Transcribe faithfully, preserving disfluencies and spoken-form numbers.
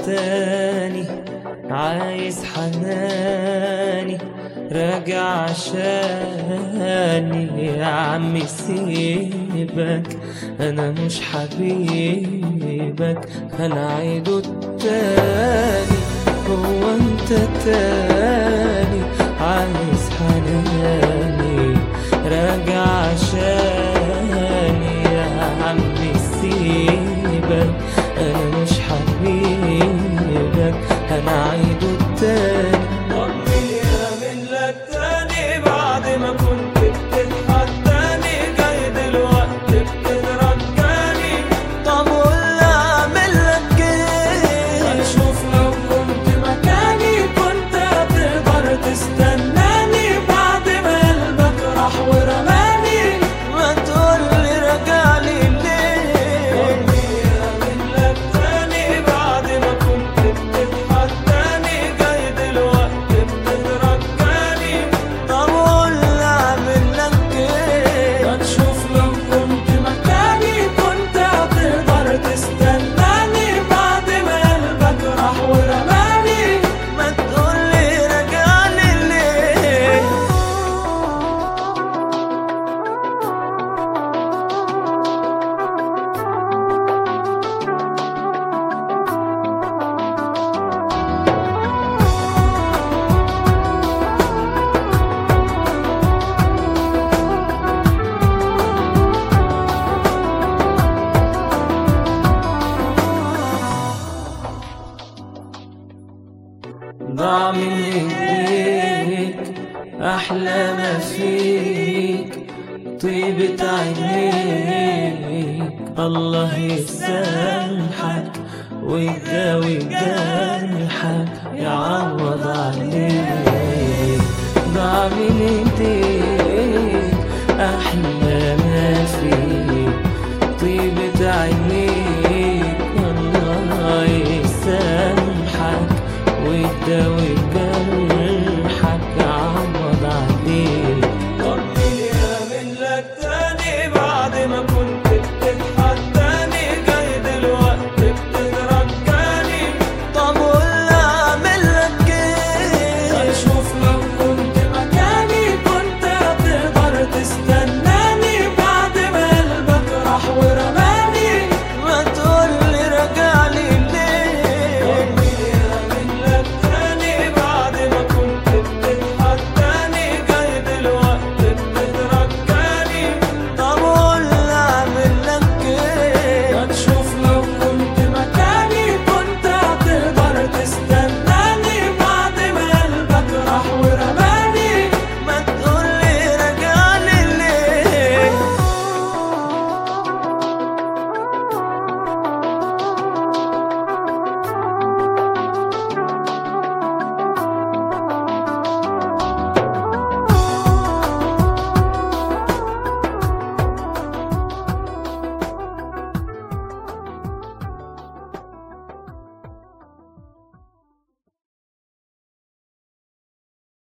تاني، عايز حناني، راجع عشاني. يا عمي سيبك، انا مش حبيبك، هنعيده التاني. هو انت تاني عايز حناني، راجع عشاني. يا عمي سيبك، انا مش حبيبك، هنعيده التاني. طمني أعمل لك تاني بعد ما كنت بتتحداني، جاي دلوقتي بتترجاني. طب قول اعمل لك ايه؟ هنشوف لو كنت مكاني كنت هتقدر تستناني بعد ما قلبك راح ورماني. ما تقولي رجعلي ليه؟ طمني أعمل لك تاني بعد ما كنت بتتحداني، جاي دلوقتي بتترجاني. طب قول اعمل لك ايه؟ هنشوف لو كنت مكاني كنت هتقدر تستناني بعد ما قلبك راح ورماني. ما تقولي رجعلي ليه؟ ضاع من ايديك احلى ما فيك، طيبة عينيك. الله يسامحك ويداوي جرحك، يعوض عليك. ضاع من ايديك